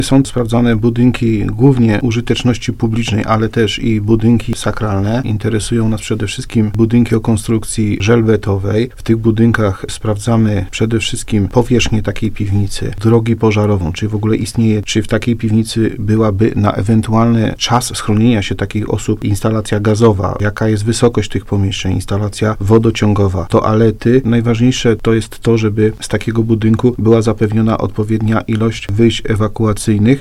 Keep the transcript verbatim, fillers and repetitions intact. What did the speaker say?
Są sprawdzane budynki głównie użyteczności publicznej, ale też i budynki sakralne. Interesują nas przede wszystkim budynki o konstrukcji żelbetowej. W tych budynkach sprawdzamy przede wszystkim powierzchnię takiej piwnicy, drogi pożarową, czy w ogóle istnieje, czy w takiej piwnicy byłaby na ewentualny czas schronienia się takich osób instalacja gazowa, jaka jest wysokość tych pomieszczeń, instalacja wodociągowa, toalety. Najważniejsze to jest to, żeby z takiego budynku była zapewniona odpowiednia ilość wyjść ewakuacyjnych,